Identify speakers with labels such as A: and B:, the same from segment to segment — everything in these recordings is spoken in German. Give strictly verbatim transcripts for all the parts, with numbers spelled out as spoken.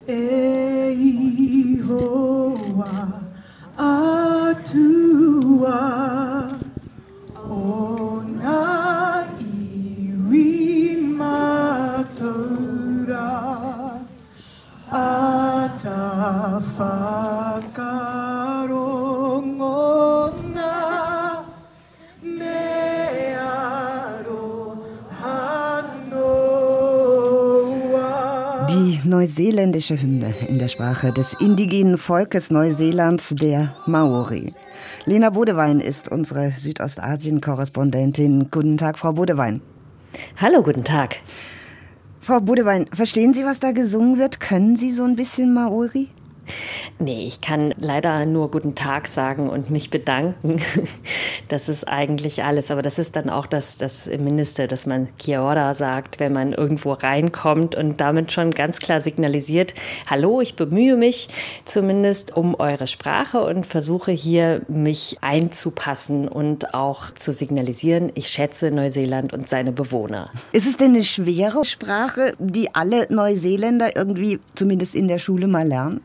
A: E ihoa atua ona iwin matura atafakarongona mearo hanoa.
B: Die neuseeländische Hymne in der Sprache des indigenen Volkes Neuseelands, der Maori. Lena Bodewein ist unsere Südostasien-Korrespondentin. Guten Tag, Frau Bodewein.
C: Hallo, guten Tag.
B: Frau Bodewein, verstehen Sie, was da gesungen wird? Können Sie so ein bisschen Maori?
C: Nee, ich kann leider nur guten Tag sagen und mich bedanken. Das ist eigentlich alles. Aber das ist dann auch das, das Mindeste, dass man Kia ora sagt, wenn man irgendwo reinkommt und damit schon ganz klar signalisiert, hallo, ich bemühe mich zumindest um eure Sprache und versuche hier mich einzupassen und auch zu signalisieren, ich schätze Neuseeland und seine Bewohner.
B: Ist es denn eine schwere Sprache, die alle Neuseeländer irgendwie zumindest in der Schule mal lernen?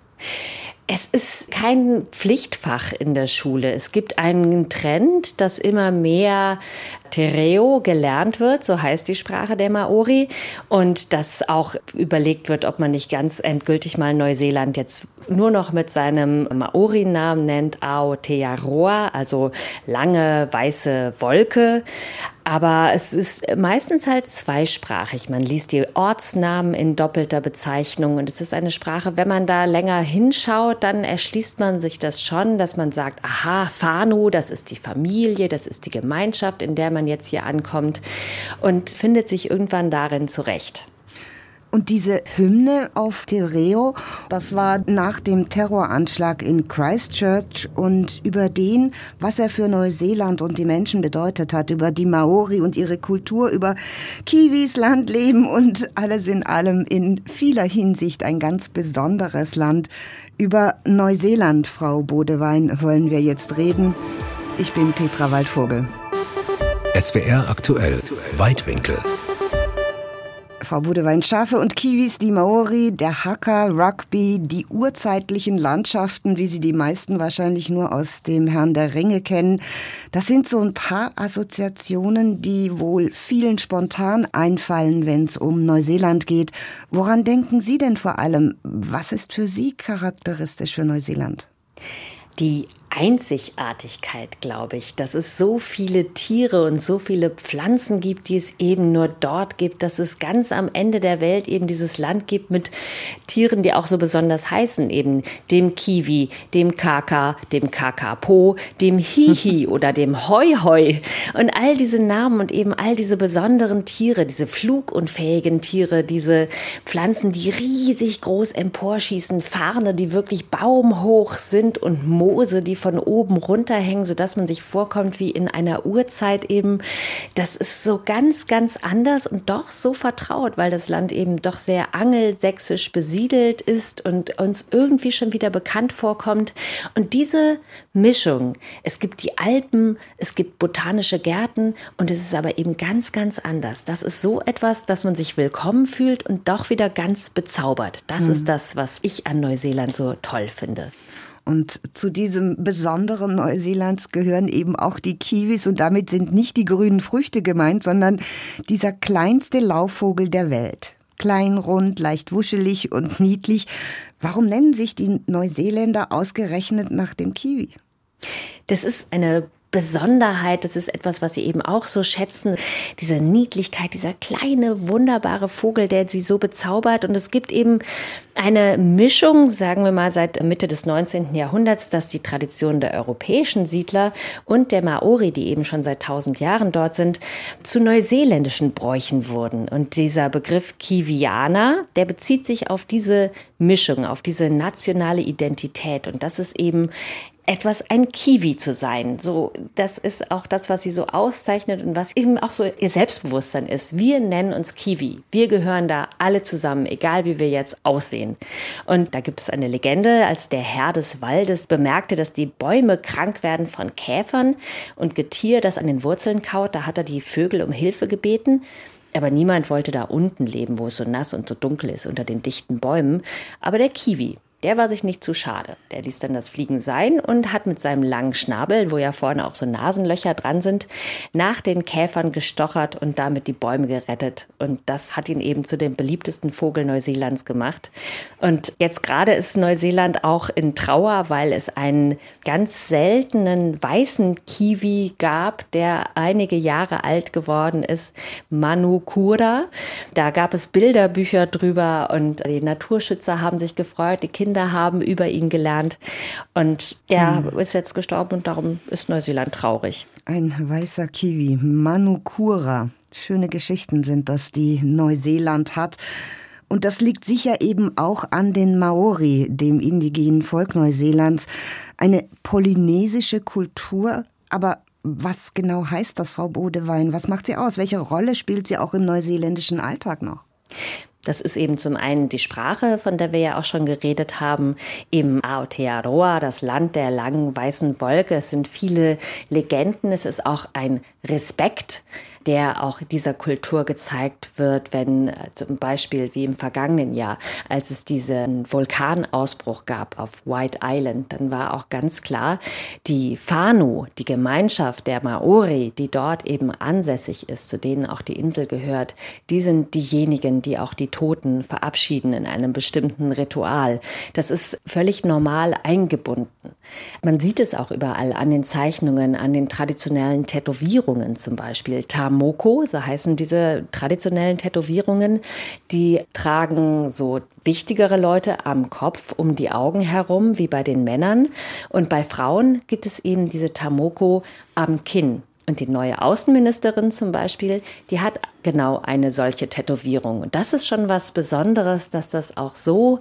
C: Es ist kein Pflichtfach in der Schule. Es gibt einen Trend, dass immer mehr Te Reo gelernt wird, so heißt die Sprache der Maori. Und dass auch überlegt wird, ob man nicht ganz endgültig mal Neuseeland jetzt nur noch mit seinem Maori-Namen nennt, Aotearoa, also lange weiße Wolke. Aber es ist meistens halt zweisprachig. Man liest die Ortsnamen in doppelter Bezeichnung. Und es ist eine Sprache, wenn man da länger hinschaut, dann erschließt man sich das schon, dass man sagt, aha, Whānau, das ist die Familie, das ist die Gemeinschaft, in der man jetzt hier ankommt und findet sich irgendwann darin zurecht.
B: Und diese Hymne auf Te Reo, das war nach dem Terroranschlag in Christchurch und über den, was er für Neuseeland und die Menschen bedeutet hat, über die Maori und ihre Kultur, über Kiwis Landleben und alles in allem in vieler Hinsicht ein ganz besonderes Land. Über Neuseeland, Frau Bodewein, wollen wir jetzt reden. Ich bin Petra Waldvogel.
D: S W R aktuell, Weitwinkel.
B: Frau Bodewein, Schafe und Kiwis, die Maori, der Haka, Rugby, die urzeitlichen Landschaften, wie Sie die meisten wahrscheinlich nur aus dem Herrn der Ringe kennen. Das sind so ein paar Assoziationen, die wohl vielen spontan einfallen, wenn es um Neuseeland geht. Woran denken Sie denn vor allem? Was ist für Sie charakteristisch für Neuseeland?
C: Die Einzigartigkeit, glaube ich, dass es so viele Tiere und so viele Pflanzen gibt, die es eben nur dort gibt, dass es ganz am Ende der Welt eben dieses Land gibt mit Tieren, die auch so besonders heißen, eben dem Kiwi, dem Kaka, dem Kakapo, dem Hihi oder dem Hoi-Hoi und all diese Namen und eben all diese besonderen Tiere, diese flugunfähigen Tiere, diese Pflanzen, die riesig groß emporschießen, Farne, die wirklich baumhoch sind und Moose, die von oben runterhängen, sodass man sich vorkommt wie in einer Urzeit eben. Das ist so ganz, ganz anders und doch so vertraut, weil das Land eben doch sehr angelsächsisch besiedelt ist und uns irgendwie schon wieder bekannt vorkommt. Und diese Mischung, es gibt die Alpen, es gibt botanische Gärten und es ist aber eben ganz, ganz anders. Das ist so etwas, dass man sich willkommen fühlt und doch wieder ganz bezaubert. Das mhm. ist das, was ich an Neuseeland so toll finde.
B: Und zu diesem besonderen Neuseelands gehören eben auch die Kiwis und damit sind nicht die grünen Früchte gemeint, sondern dieser kleinste Laufvogel der Welt. Klein, rund, leicht wuschelig und niedlich. Warum nennen sich die Neuseeländer ausgerechnet nach dem Kiwi?
C: Das ist eine Besonderheit, das ist etwas, was sie eben auch so schätzen, diese Niedlichkeit, dieser kleine, wunderbare Vogel, der sie so bezaubert. Und es gibt eben eine Mischung, sagen wir mal seit Mitte des neunzehnten Jahrhunderts, dass die Tradition der europäischen Siedler und der Maori, die eben schon seit tausend Jahren dort sind, zu neuseeländischen Bräuchen wurden. Und dieser Begriff Kiwianer, der bezieht sich auf diese Mischung, auf diese nationale Identität. Und das ist eben etwas ein Kiwi zu sein. So, das ist auch das, was sie so auszeichnet und was eben auch so ihr Selbstbewusstsein ist. Wir nennen uns Kiwi. Wir gehören da alle zusammen, egal wie wir jetzt aussehen. Und da gibt es eine Legende, als der Herr des Waldes bemerkte, dass die Bäume krank werden von Käfern und Getier, das an den Wurzeln kaut, da hat er die Vögel um Hilfe gebeten. Aber niemand wollte da unten leben, wo es so nass und so dunkel ist, unter den dichten Bäumen. Aber der Kiwi, der war sich nicht zu schade. Der ließ dann das Fliegen sein und hat mit seinem langen Schnabel, wo ja vorne auch so Nasenlöcher dran sind, nach den Käfern gestochert und damit die Bäume gerettet. Und das hat ihn eben zu dem beliebtesten Vogel Neuseelands gemacht. Und jetzt gerade ist Neuseeland auch in Trauer, weil es einen ganz seltenen weißen Kiwi gab, der einige Jahre alt geworden ist, Manukura. Da gab es Bilderbücher drüber und die Naturschützer haben sich gefreut, die Kinder haben über ihn gelernt und er hm. ist jetzt gestorben und darum ist Neuseeland traurig.
B: Ein weißer Kiwi, Manukura. Schöne Geschichten sind das, die Neuseeland hat. Und das liegt sicher eben auch an den Maori, dem indigenen Volk Neuseelands. Eine polynesische Kultur, aber was genau heißt das, Frau Bodewein? Was macht sie aus? Welche Rolle spielt sie auch im neuseeländischen Alltag noch?
C: Das ist eben zum einen die Sprache, von der wir ja auch schon geredet haben, im Aotearoa, das Land der langen weißen Wolke. Es sind viele Legenden, es ist auch ein Respekt, der auch dieser Kultur gezeigt wird, wenn zum Beispiel wie im vergangenen Jahr, als es diesen Vulkanausbruch gab auf White Island, dann war auch ganz klar, die Whānau, die Gemeinschaft der Maori, die dort eben ansässig ist, zu denen auch die Insel gehört, die sind diejenigen, die auch die Toten verabschieden in einem bestimmten Ritual. Das ist völlig normal eingebunden. Man sieht es auch überall an den Zeichnungen, an den traditionellen Tätowierungen zum Beispiel. Tamoko, so heißen diese traditionellen Tätowierungen, die tragen so wichtigere Leute am Kopf um die Augen herum, wie bei den Männern. Und bei Frauen gibt es eben diese Tamoko am Kinn. Und die neue Außenministerin zum Beispiel, die hat genau eine solche Tätowierung. Und das ist schon was Besonderes, dass das auch so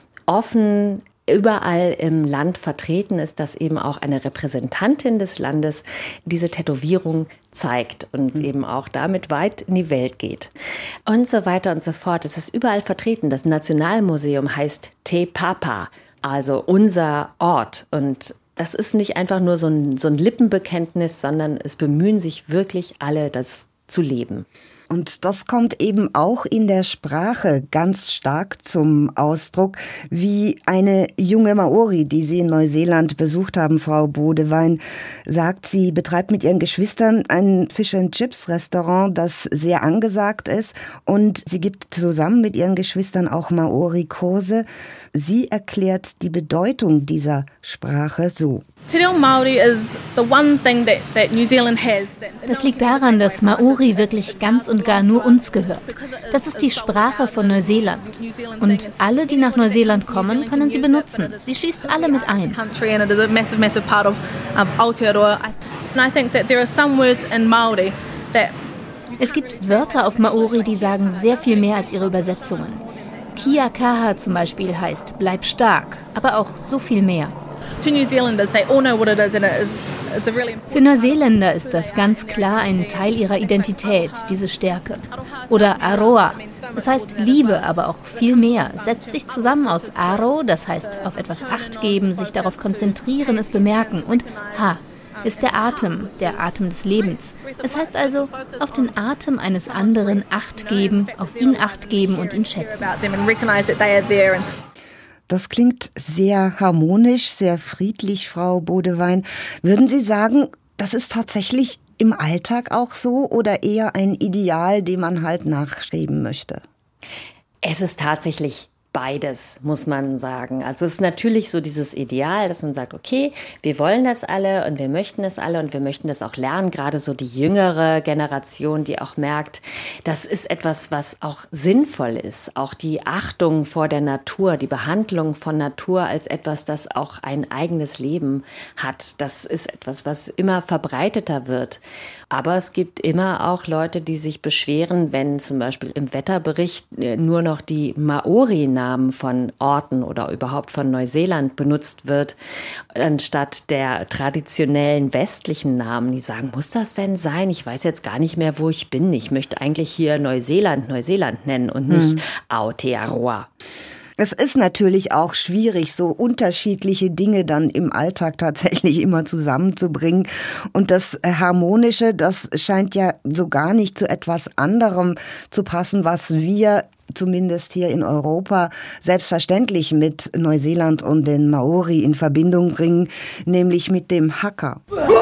C: offen überall im Land vertreten ist, dass eben auch eine Repräsentantin des Landes diese Tätowierung zeigt und mhm. eben auch damit weit in die Welt geht. Und so weiter und so fort. Es ist überall vertreten. Das Nationalmuseum heißt Te Papa, also unser Ort. Und das ist nicht einfach nur so ein, so ein Lippenbekenntnis, sondern es bemühen sich wirklich alle, das zu leben.
B: Und das kommt eben auch in der Sprache ganz stark zum Ausdruck, wie eine junge Maori, die Sie in Neuseeland besucht haben, Frau Bodewein, sagt, sie betreibt mit ihren Geschwistern ein Fish-and-Chips-Restaurant, das sehr angesagt ist. Und sie gibt zusammen mit ihren Geschwistern auch Maori-Kurse. Sie erklärt die Bedeutung dieser Sprache so.
E: Das liegt daran, dass Maori wirklich ganz und gar nur uns gehört. Das ist die Sprache von Neuseeland. Und alle, die nach Neuseeland kommen, können sie benutzen. Sie schließt alle mit ein. Es gibt Wörter auf Maori, die sagen sehr viel mehr als ihre Übersetzungen. Kia kaha zum Beispiel heißt bleib stark, aber auch so viel mehr. Für Neuseeländer ist das ganz klar ein Teil ihrer Identität, diese Stärke. Oder Aroa, das heißt Liebe, aber auch viel mehr, setzt sich zusammen aus Aro, das heißt auf etwas Acht geben, sich darauf konzentrieren, es bemerken, und Ha ist der Atem, der Atem des Lebens. Es heißt also, auf den Atem eines anderen Acht geben, auf ihn Acht geben und ihn schätzen.
B: Das klingt sehr harmonisch, sehr friedlich, Frau Bodewein. Würden Sie sagen, das ist tatsächlich im Alltag auch so oder eher ein Ideal, dem man halt nachstreben möchte?
C: Es ist tatsächlich beides, muss man sagen. Also es ist natürlich so dieses Ideal, dass man sagt, okay, wir wollen das alle und wir möchten das alle und wir möchten das auch lernen. Gerade so die jüngere Generation, die auch merkt, das ist etwas, was auch sinnvoll ist. Auch die Achtung vor der Natur, die Behandlung von Natur als etwas, das auch ein eigenes Leben hat. Das ist etwas, was immer verbreiteter wird. Aber es gibt immer auch Leute, die sich beschweren, wenn zum Beispiel im Wetterbericht nur noch die Maori-Namen von Orten oder überhaupt von Neuseeland benutzt wird, anstatt der traditionellen westlichen Namen. Die sagen, muss das denn sein? Ich weiß jetzt gar nicht mehr, wo ich bin. Ich möchte eigentlich hier Neuseeland, Neuseeland nennen und nicht hm. Aotearoa.
B: Es ist natürlich auch schwierig, so unterschiedliche Dinge dann im Alltag tatsächlich immer zusammenzubringen. Und das Harmonische, das scheint ja so gar nicht zu etwas anderem zu passen, was wir zumindest hier in Europa selbstverständlich mit Neuseeland und den Maori in Verbindung bringen, nämlich mit dem Haka.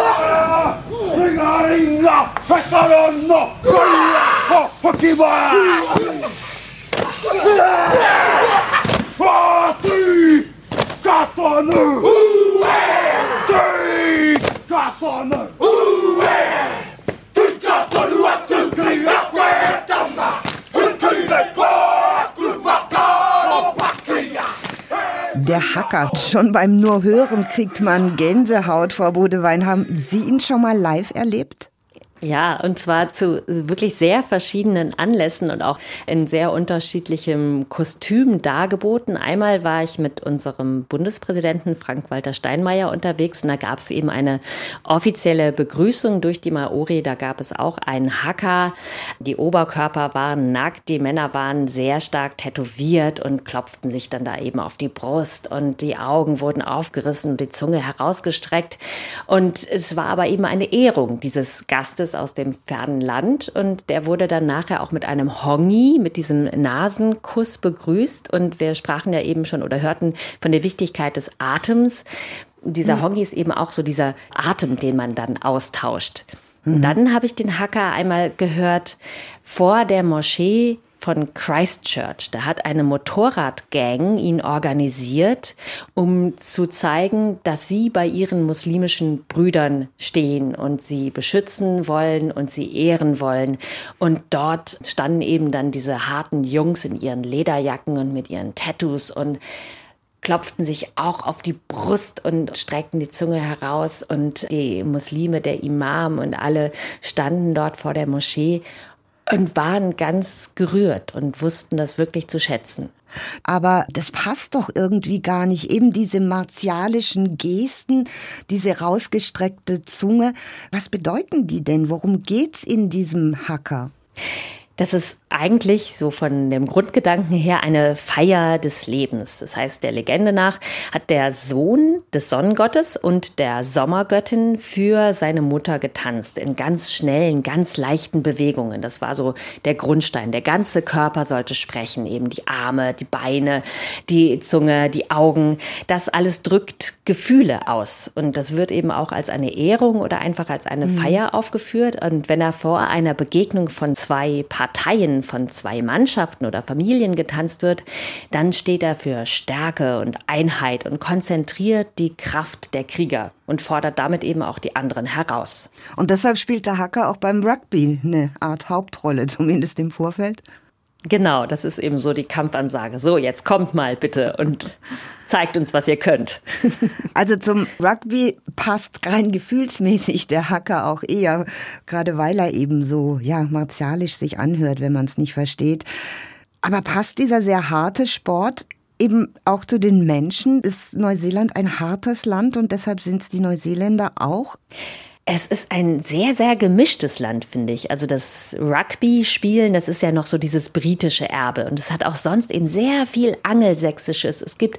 B: Der Haka, schon beim nur Hören kriegt man Gänsehaut, Frau Bodewein. Haben Sie ihn schon mal live erlebt?
C: Ja, und zwar zu wirklich sehr verschiedenen Anlässen und auch in sehr unterschiedlichem Kostüm dargeboten. Einmal war ich mit unserem Bundespräsidenten Frank-Walter Steinmeier unterwegs und da gab es eben eine offizielle Begrüßung durch die Maori. Da gab es auch einen Haka. Die Oberkörper waren nackt, die Männer waren sehr stark tätowiert und klopften sich dann da eben auf die Brust und die Augen wurden aufgerissen und die Zunge herausgestreckt. Und es war aber eben eine Ehrung dieses Gastes aus dem fernen Land und der wurde dann nachher auch mit einem Hongi, mit diesem Nasenkuss begrüßt und wir sprachen ja eben schon oder hörten von der Wichtigkeit des Atems. Dieser mhm. Hongi ist eben auch so dieser Atem, den man dann austauscht. Mhm. Dann habe ich den Haka einmal gehört vor der Moschee von Christchurch. Da hat eine Motorradgang ihn organisiert, um zu zeigen, dass sie bei ihren muslimischen Brüdern stehen und sie beschützen wollen und sie ehren wollen. Und dort standen eben dann diese harten Jungs in ihren Lederjacken und mit ihren Tattoos und klopften sich auch auf die Brust und streckten die Zunge heraus. Und die Muslime, der Imam und alle standen dort vor der Moschee und waren ganz gerührt und wussten das wirklich zu schätzen.
B: Aber das passt doch irgendwie gar nicht. Eben diese martialischen Gesten, diese rausgestreckte Zunge. Was bedeuten die denn? Worum geht's in diesem Haka?
C: Das ist eigentlich so von dem Grundgedanken her eine Feier des Lebens. Das heißt, der Legende nach hat der Sohn des Sonnengottes und der Sommergöttin für seine Mutter getanzt in ganz schnellen, ganz leichten Bewegungen. Das war so der Grundstein. Der ganze Körper sollte sprechen, eben die Arme, die Beine, die Zunge, die Augen. Das alles drückt Gefühle aus. Und das wird eben auch als eine Ehrung oder einfach als eine mhm. Feier aufgeführt. Und wenn er vor einer Begegnung von zwei Parteien, von zwei Mannschaften oder Familien getanzt wird, dann steht er für Stärke und Einheit und konzentriert die Kraft der Krieger und fordert damit eben auch die anderen heraus.
B: Und deshalb spielt der Haka auch beim Rugby eine Art Hauptrolle, zumindest im Vorfeld?
C: Genau, das ist eben so die Kampfansage. So, jetzt kommt mal bitte und zeigt uns, was ihr könnt.
B: Also zum Rugby passt rein gefühlsmäßig der Haka auch eher, gerade weil er eben so ja martialisch sich anhört, wenn man es nicht versteht. Aber passt dieser sehr harte Sport eben auch zu den Menschen? Ist Neuseeland ein hartes Land und deshalb sind es die Neuseeländer auch?
C: Es ist ein sehr, sehr gemischtes Land, finde ich. Also das Rugby-Spielen, das ist ja noch so dieses britische Erbe. Und es hat auch sonst eben sehr viel Angelsächsisches. Es gibt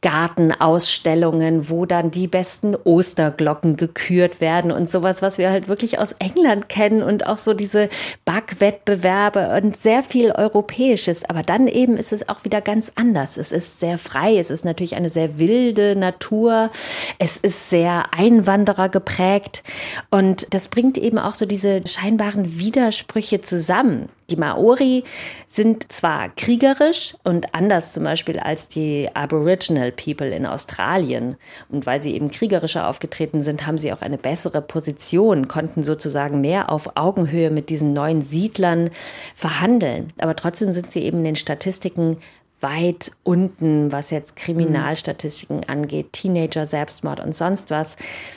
C: Gartenausstellungen, wo dann die besten Osterglocken gekürt werden und sowas, was wir halt wirklich aus England kennen. Und auch so diese Backwettbewerbe und sehr viel Europäisches. Aber dann eben ist es auch wieder ganz anders. Es ist sehr frei. Es ist natürlich eine sehr wilde Natur. Es ist sehr Einwanderer geprägt. Und das bringt eben auch so diese scheinbaren Widersprüche zusammen. Die Maori sind zwar kriegerisch und anders zum Beispiel als die Aboriginal People in Australien. Und weil sie eben kriegerischer aufgetreten sind, haben sie auch eine bessere Position, konnten sozusagen mehr auf Augenhöhe mit diesen neuen Siedlern verhandeln. Aber trotzdem sind sie eben in den Statistiken weit unten, was jetzt Kriminalstatistiken angeht, Teenager-Selbstmord und sonst was.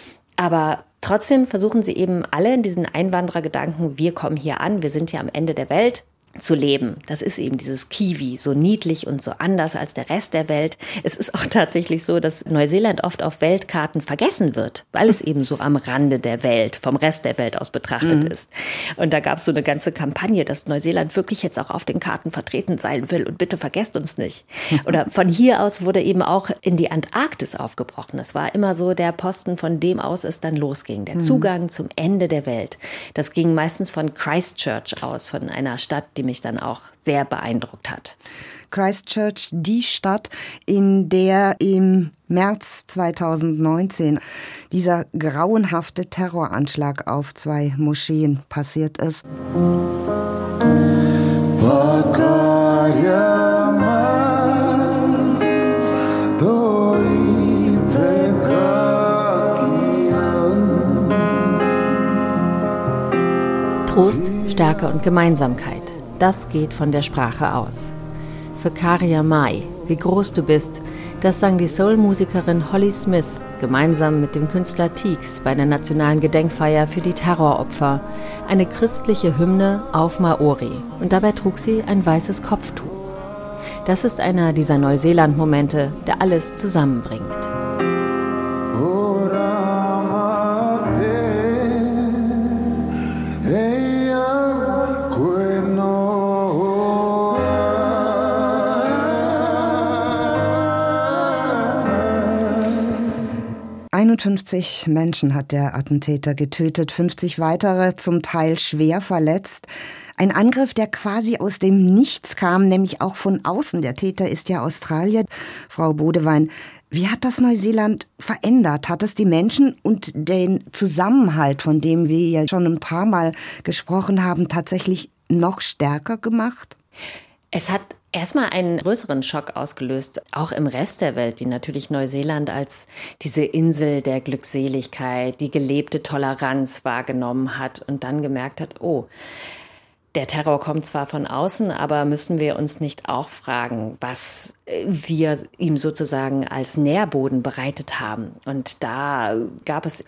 C: Aber trotzdem versuchen sie eben alle in diesen Einwanderergedanken, wir kommen hier an, wir sind hier am Ende der Welt zu leben. Das ist eben dieses Kiwi, so niedlich und so anders als der Rest der Welt. Es ist auch tatsächlich so, dass Neuseeland oft auf Weltkarten vergessen wird, weil es eben so am Rande der Welt, vom Rest der Welt aus betrachtet mhm. ist. Und da gab es so eine ganze Kampagne, dass Neuseeland wirklich jetzt auch auf den Karten vertreten sein will und bitte vergesst uns nicht. Oder von hier aus wurde eben auch in die Antarktis aufgebrochen. Das war immer so der Posten, von dem aus es dann losging. Der mhm. Zugang zum Ende der Welt. Das ging meistens von Christchurch aus, von einer Stadt, die mich dann auch sehr beeindruckt hat.
B: Christchurch, die Stadt, in der im März zweitausendneunzehn dieser grauenhafte Terroranschlag auf zwei Moscheen passiert ist.
C: Trost, Stärke und Gemeinsamkeit. Das geht von der Sprache aus. Für Karya Mai, wie groß du bist, das sang die Soul-Musikerin Holly Smith gemeinsam mit dem Künstler Teeks bei der nationalen Gedenkfeier für die Terroropfer. Eine christliche Hymne auf Maori. Und dabei trug sie ein weißes Kopftuch. Das ist einer dieser Neuseeland-Momente, der alles zusammenbringt.
B: einundfünfzig Menschen hat der Attentäter getötet, fünfzig weitere zum Teil schwer verletzt. Ein Angriff, der quasi aus dem Nichts kam, nämlich auch von außen. Der Täter ist ja Australier. Frau Bodewein, wie hat das Neuseeland verändert? Hat es die Menschen und den Zusammenhalt, von dem wir ja schon ein paar Mal gesprochen haben, tatsächlich noch stärker gemacht?
C: Es hat erstmal einen größeren Schock ausgelöst, auch im Rest der Welt, die natürlich Neuseeland als diese Insel der Glückseligkeit, die gelebte Toleranz wahrgenommen hat und dann gemerkt hat, oh, der Terror kommt zwar von außen, aber müssen wir uns nicht auch fragen, was wir ihm sozusagen als Nährboden bereitet haben? Und da gab es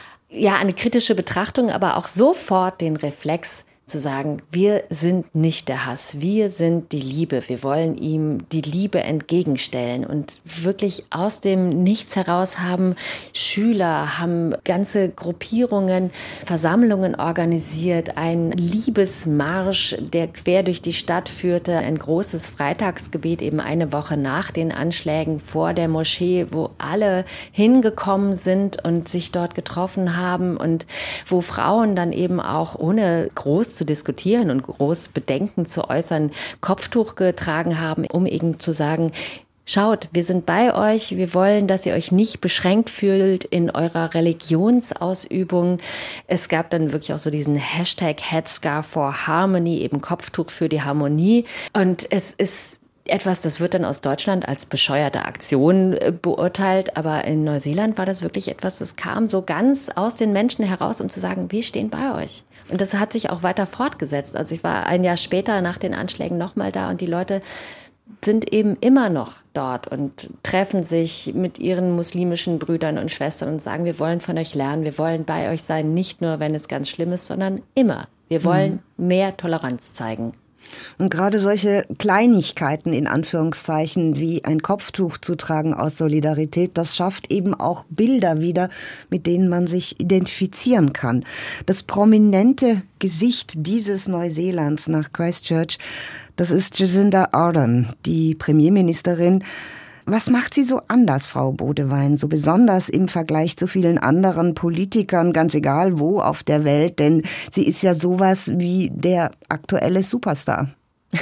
C: ja eine kritische Betrachtung, aber auch sofort den Reflex, zu sagen, wir sind nicht der Hass, wir sind die Liebe. Wir wollen ihm die Liebe entgegenstellen. Und wirklich aus dem Nichts heraus haben Schüler, haben ganze Gruppierungen, Versammlungen organisiert, ein Liebesmarsch, der quer durch die Stadt führte, ein großes Freitagsgebet eben eine Woche nach den Anschlägen vor der Moschee, wo alle hingekommen sind und sich dort getroffen haben und wo Frauen dann eben auch ohne groß zu diskutieren und groß Bedenken zu äußern, Kopftuch getragen haben, um eben zu sagen, schaut, wir sind bei euch, wir wollen, dass ihr euch nicht beschränkt fühlt in eurer Religionsausübung. Es gab dann wirklich auch so diesen Hashtag Headscarf for Harmony, eben Kopftuch für die Harmonie. Und es ist etwas, das wird dann aus Deutschland als bescheuerte Aktion beurteilt, aber in Neuseeland war das wirklich etwas, das kam so ganz aus den Menschen heraus, um zu sagen, wir stehen bei euch. Und das hat sich auch weiter fortgesetzt. Also ich war ein Jahr später nach den Anschlägen nochmal da und die Leute sind eben immer noch dort und treffen sich mit ihren muslimischen Brüdern und Schwestern und sagen, wir wollen von euch lernen, wir wollen bei euch sein, nicht nur, wenn es ganz schlimm ist, sondern immer. Wir wollen mhm. mehr Toleranz zeigen.
B: Und gerade solche Kleinigkeiten in Anführungszeichen wie ein Kopftuch zu tragen aus Solidarität, das schafft eben auch Bilder wieder, mit denen man sich identifizieren kann. Das prominente Gesicht dieses Neuseelands nach Christchurch, das ist Jacinda Ardern, die Premierministerin. Was macht sie so anders, Frau Bodewein, so besonders im Vergleich zu vielen anderen Politikern, ganz egal wo auf der Welt? Denn sie ist ja sowas wie der aktuelle Superstar.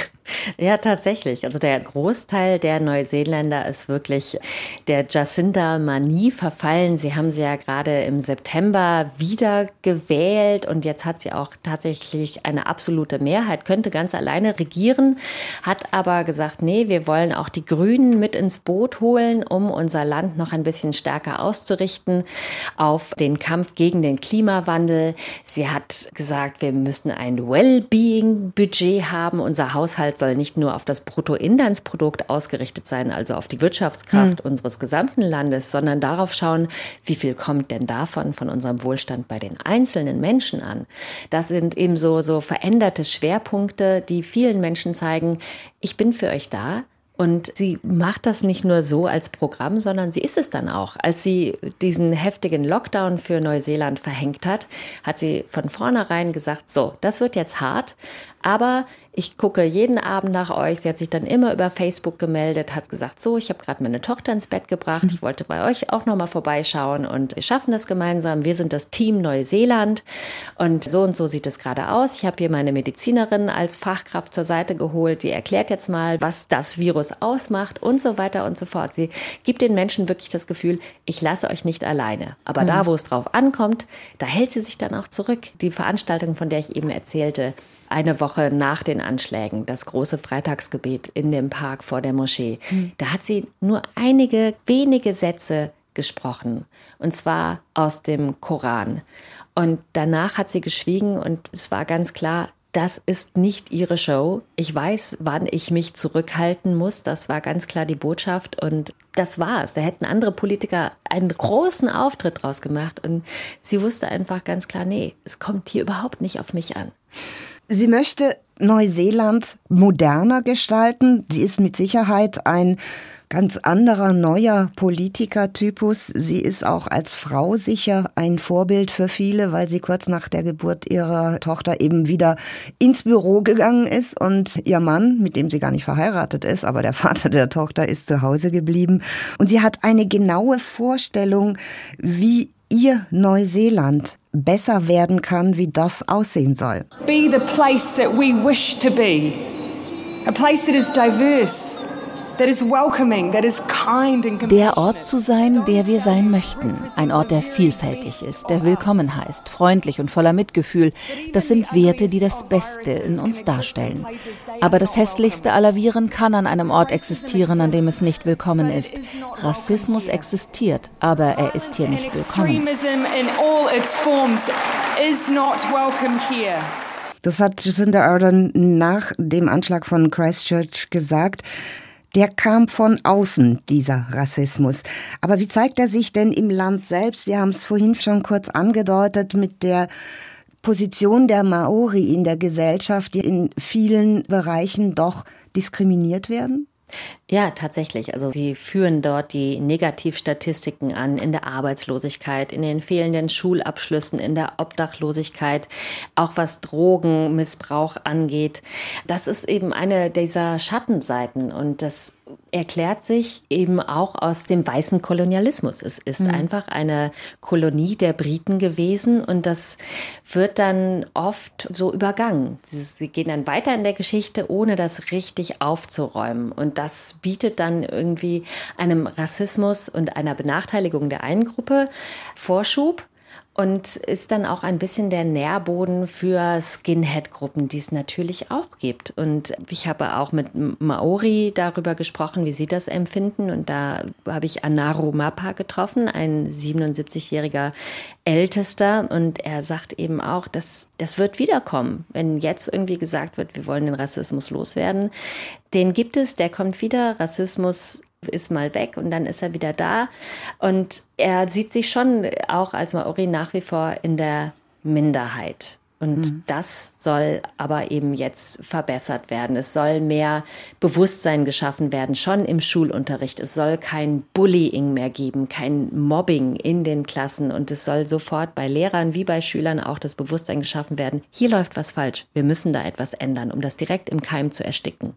C: Ja, tatsächlich. Also der Großteil der Neuseeländer ist wirklich der Jacinda-Manie verfallen. Sie haben sie ja gerade im September wieder gewählt und jetzt hat sie auch tatsächlich eine absolute Mehrheit, könnte ganz alleine regieren, hat aber gesagt, nee, wir wollen auch die Grünen mit ins Boot holen, um unser Land noch ein bisschen stärker auszurichten auf den Kampf gegen den Klimawandel. Sie hat gesagt, wir müssen ein Wellbeing-Budget haben. Unser Haushalt Haushalt soll nicht nur auf das Bruttoinlandsprodukt ausgerichtet sein, also auf die Wirtschaftskraft mhm. unseres gesamten Landes, sondern darauf schauen, wie viel kommt denn davon, von unserem Wohlstand bei den einzelnen Menschen an. Das sind eben so, so veränderte Schwerpunkte, die vielen Menschen zeigen, ich bin für euch da. Und sie macht das nicht nur so als Programm, sondern sie ist es dann auch. Als sie diesen heftigen Lockdown für Neuseeland verhängt hat, hat sie von vornherein gesagt, so, das wird jetzt hart, aber ich gucke jeden Abend nach euch. Sie hat sich dann immer über Facebook gemeldet, hat gesagt, so, ich habe gerade meine Tochter ins Bett gebracht, ich wollte bei euch auch nochmal vorbeischauen und wir schaffen das gemeinsam. Wir sind das Team Neuseeland und so und so sieht es gerade aus. Ich habe hier meine Medizinerin als Fachkraft zur Seite geholt, die erklärt jetzt mal, was das Virus ausmacht und so weiter und so fort. Sie gibt den Menschen wirklich das Gefühl, ich lasse euch nicht alleine. Aber mhm. da, wo es drauf ankommt, da hält sie sich dann auch zurück. Die Veranstaltung, von der ich eben erzählte, eine Woche nach den Anschlägen, das große Freitagsgebet in dem Park vor der Moschee, mhm. da hat sie nur einige wenige Sätze gesprochen. Und zwar aus dem Koran. Und danach hat sie geschwiegen und es war ganz klar, das ist nicht ihre Show. Ich weiß, wann ich mich zurückhalten muss. Das war ganz klar die Botschaft. Und das war's. Da hätten andere Politiker einen großen Auftritt draus gemacht. Und sie wusste einfach ganz klar, nee, es kommt hier überhaupt nicht auf mich an.
B: Sie möchte Neuseeland moderner gestalten. Sie ist mit Sicherheit ein ganz anderer, neuer Politikertypus. Sie ist auch als Frau sicher ein Vorbild für viele, weil sie kurz nach der Geburt ihrer Tochter eben wieder ins Büro gegangen ist und ihr Mann, mit dem sie gar nicht verheiratet ist, aber der Vater der Tochter ist zu Hause geblieben. Und sie hat eine genaue Vorstellung, wie ihr Neuseeland besser werden kann, wie das aussehen soll.
F: Be the place that we wish to be. A place that is diverse.
G: Der Ort zu sein, der wir sein möchten. Ein Ort, der vielfältig ist, der willkommen heißt, freundlich und voller Mitgefühl. Das sind Werte, die das Beste in uns darstellen. Aber das hässlichste aller Viren kann an einem Ort existieren, an dem es nicht willkommen ist. Rassismus existiert, aber er ist hier nicht willkommen.
B: Das hat Jacinda Ardern nach dem Anschlag von Christchurch gesagt. Der kam von außen, dieser Rassismus. Aber wie zeigt er sich denn im Land selbst? Sie haben es vorhin schon kurz angedeutet mit der Position der Maori in der Gesellschaft, die in vielen Bereichen doch diskriminiert werden?
C: Ja, tatsächlich. Also sie führen dort die Negativstatistiken an in der Arbeitslosigkeit, in den fehlenden Schulabschlüssen, in der Obdachlosigkeit, auch was Drogenmissbrauch angeht. Das ist eben eine dieser Schattenseiten und das erklärt sich eben auch aus dem weißen Kolonialismus. Es ist mhm. einfach eine Kolonie der Briten gewesen und das wird dann oft so übergangen. Sie, sie gehen dann weiter in der Geschichte, ohne das richtig aufzuräumen. Und das bietet dann irgendwie einem Rassismus und einer Benachteiligung der einen Gruppe Vorschub. Und ist dann auch ein bisschen der Nährboden für Skinhead-Gruppen, die es natürlich auch gibt. Und ich habe auch mit Maori darüber gesprochen, wie sie das empfinden. Und da habe ich Anaru Mapa getroffen, ein siebenundsiebzigjähriger Ältester. Und er sagt eben auch, dass das wird wiederkommen. Wenn jetzt irgendwie gesagt wird, wir wollen den Rassismus loswerden, den gibt es, der kommt wieder. Rassismus ist mal weg und dann ist er wieder da. Und er sieht sich schon auch als Maori nach wie vor in der Minderheit. Und mhm. das soll aber eben jetzt verbessert werden. Es soll mehr Bewusstsein geschaffen werden, schon im Schulunterricht. Es soll kein Bullying mehr geben, kein Mobbing in den Klassen. Und es soll sofort bei Lehrern wie bei Schülern auch das Bewusstsein geschaffen werden. Hier läuft was falsch. Wir müssen da etwas ändern, um das direkt im Keim zu ersticken.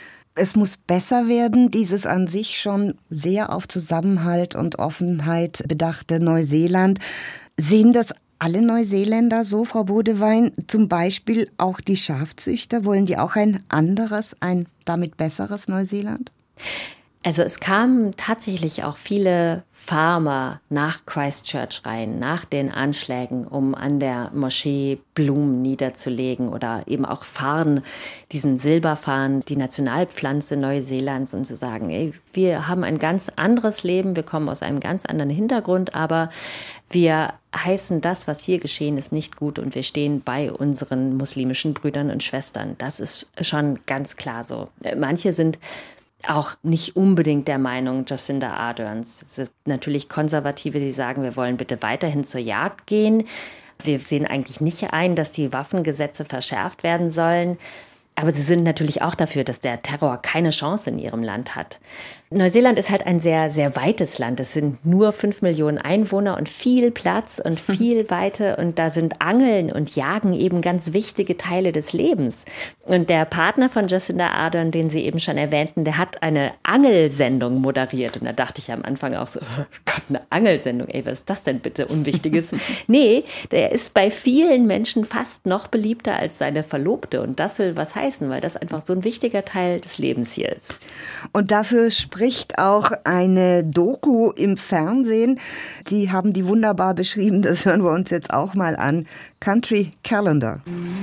B: Es muss besser werden, dieses an sich schon sehr auf Zusammenhalt und Offenheit bedachte Neuseeland. Sehen das alle Neuseeländer so, Frau Bodewein? Zum Beispiel auch die Schafzüchter? Wollen die auch ein anderes, ein damit besseres Neuseeland?
C: Also es kamen tatsächlich auch viele Farmer nach Christchurch rein, nach den Anschlägen, um an der Moschee Blumen niederzulegen oder eben auch Farn, diesen Silberfarn, die Nationalpflanze Neuseelands, um zu sagen, ey, wir haben ein ganz anderes Leben, wir kommen aus einem ganz anderen Hintergrund, aber wir heißen das, was hier geschehen ist, nicht gut und wir stehen bei unseren muslimischen Brüdern und Schwestern. Das ist schon ganz klar so. Manche sind auch nicht unbedingt der Meinung Jacinda Arderns. Es sind natürlich Konservative, die sagen, wir wollen bitte weiterhin zur Jagd gehen. Wir sehen eigentlich nicht ein, dass die Waffengesetze verschärft werden sollen. Aber sie sind natürlich auch dafür, dass der Terror keine Chance in ihrem Land hat. Neuseeland ist halt ein sehr, sehr weites Land. Es sind nur fünf Millionen Einwohner und viel Platz und viel Weite. Und da sind Angeln und Jagen eben ganz wichtige Teile des Lebens. Und der Partner von Jacinda Ardern, den Sie eben schon erwähnten, der hat eine Angelsendung moderiert. Und da dachte ich am Anfang auch so, oh Gott, eine Angelsendung, ey, was ist das denn bitte Unwichtiges? Nee, der ist bei vielen Menschen fast noch beliebter als seine Verlobte. Und das will was heißen, weil das einfach so ein wichtiger Teil des Lebens hier ist.
B: Und dafür spricht auch eine Doku im Fernsehen. Die haben die wunderbar beschrieben, das hören wir uns jetzt auch mal an. Country Calendar.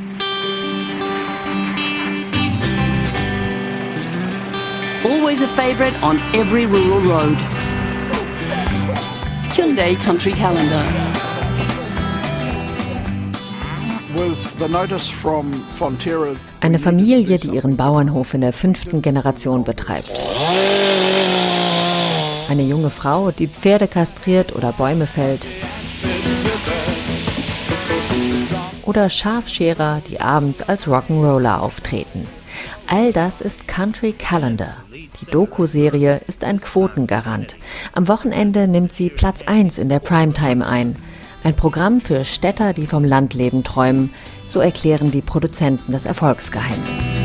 H: Always a favourite on every rural road. Hyundai Country Calendar.
I: Eine Familie, die ihren Bauernhof in der fünften Generation betreibt. Eine junge Frau, die Pferde kastriert oder Bäume fällt. Oder Schafscherer, die abends als Rock'n'Roller auftreten. All das ist Country Calendar. Die Doku-Serie ist ein Quotengarant. Am Wochenende nimmt sie Platz eins in der Primetime ein. Ein Programm für Städter, die vom Landleben träumen, so erklären die Produzenten das Erfolgsgeheimnis.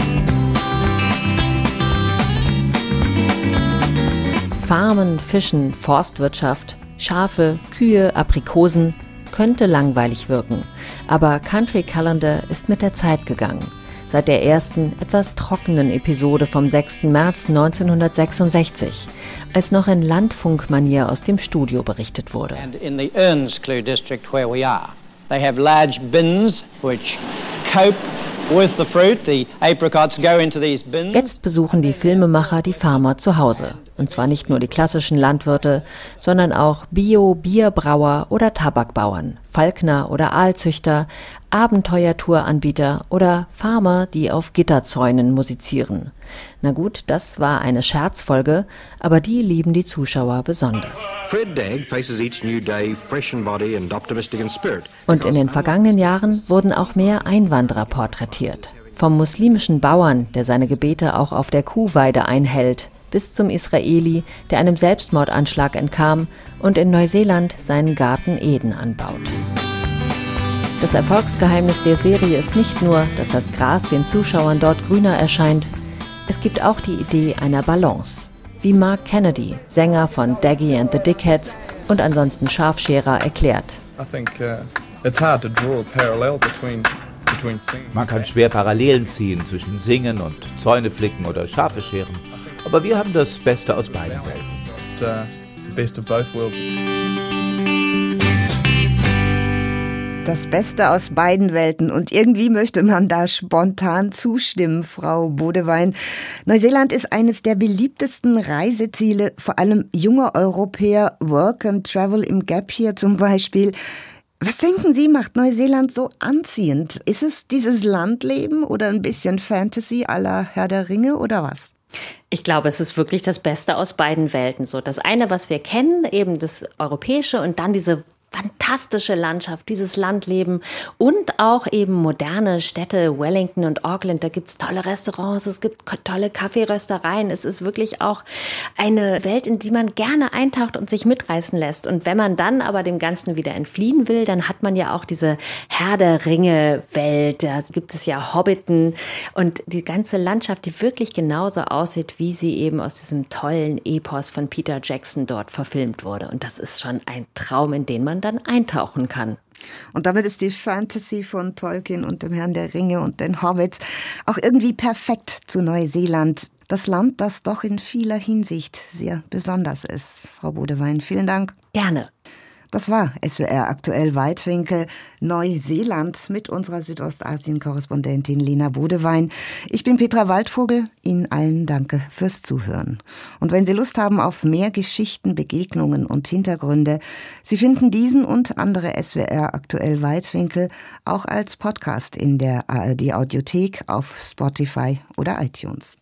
I: Farmen, Fischen, Forstwirtschaft, Schafe, Kühe, Aprikosen könnte langweilig wirken. Aber Country Calendar ist mit der Zeit gegangen. Seit der ersten, etwas trockenen Episode vom sechsten März neunzehnhundertsechsundsechzig, als noch in Landfunkmanier aus dem Studio berichtet wurde.
J: And in the Earnscleugh district where we are, they have large bins which cope with the fruit. The apricots go into these bins.
I: Jetzt besuchen die Filmemacher die Farmer zu Hause. Und zwar nicht nur die klassischen Landwirte, sondern auch Bio-Bierbrauer oder Tabakbauern, Falkner oder Aalzüchter, Abenteuertouranbieter oder Farmer, die auf Gitterzäunen musizieren. Na gut, das war eine Scherzfolge, aber die lieben die Zuschauer besonders. Und in den vergangenen Jahren wurden auch mehr Einwanderer porträtiert. Vom muslimischen Bauern, der seine Gebete auch auf der Kuhweide einhält, bis zum Israeli, der einem Selbstmordanschlag entkam und in Neuseeland seinen Garten Eden anbaut. Das Erfolgsgeheimnis der Serie ist nicht nur, dass das Gras den Zuschauern dort grüner erscheint, es gibt auch die Idee einer Balance. Wie Mark Kennedy, Sänger von Daggy and the Dickheads und ansonsten Schafscherer, erklärt.
K: Man kann schwer Parallelen ziehen zwischen Singen und Zäune flicken oder Schafe scheren. Aber wir haben das Beste aus beiden
B: Welten. Das Beste aus beiden Welten. Und irgendwie möchte man da spontan zustimmen, Frau Bodewein. Neuseeland ist eines der beliebtesten Reiseziele, vor allem junger Europäer, Work and Travel im Gap Year zum Beispiel. Was denken Sie, macht Neuseeland so anziehend? Ist es dieses Landleben oder ein bisschen Fantasy à la Herr der Ringe oder was?
C: Ich glaube, es ist wirklich das Beste aus beiden Welten. So, das eine, was wir kennen, eben das Europäische und dann diese fantastische Landschaft, dieses Landleben und auch eben moderne Städte, Wellington und Auckland. Da gibt's tolle Restaurants, es gibt tolle Kaffeeröstereien. Es ist wirklich auch eine Welt, in die man gerne eintaucht und sich mitreißen lässt. Und wenn man dann aber dem Ganzen wieder entfliehen will, dann hat man ja auch diese Herr der Ringe-Welt. Da gibt es ja Hobbiten und die ganze Landschaft, die wirklich genauso aussieht, wie sie eben aus diesem tollen Epos von Peter Jackson dort verfilmt wurde. Und das ist schon ein Traum, in den man dann eintauchen kann.
B: Und damit ist die Fantasy von Tolkien und dem Herrn der Ringe und den Hobbits auch irgendwie perfekt zu Neuseeland. Das Land, das doch in vieler Hinsicht sehr besonders ist. Frau Bodewein, vielen Dank.
C: Gerne.
B: Das war S W R aktuell Weitwinkel Neuseeland mit unserer Südostasien-Korrespondentin Lena Bodewein. Ich bin Petra Waldvogel. Ihnen allen danke fürs Zuhören. Und wenn Sie Lust haben auf mehr Geschichten, Begegnungen und Hintergründe, Sie finden diesen und andere S W R aktuell Weitwinkel auch als Podcast in der A R D Audiothek, auf Spotify oder iTunes.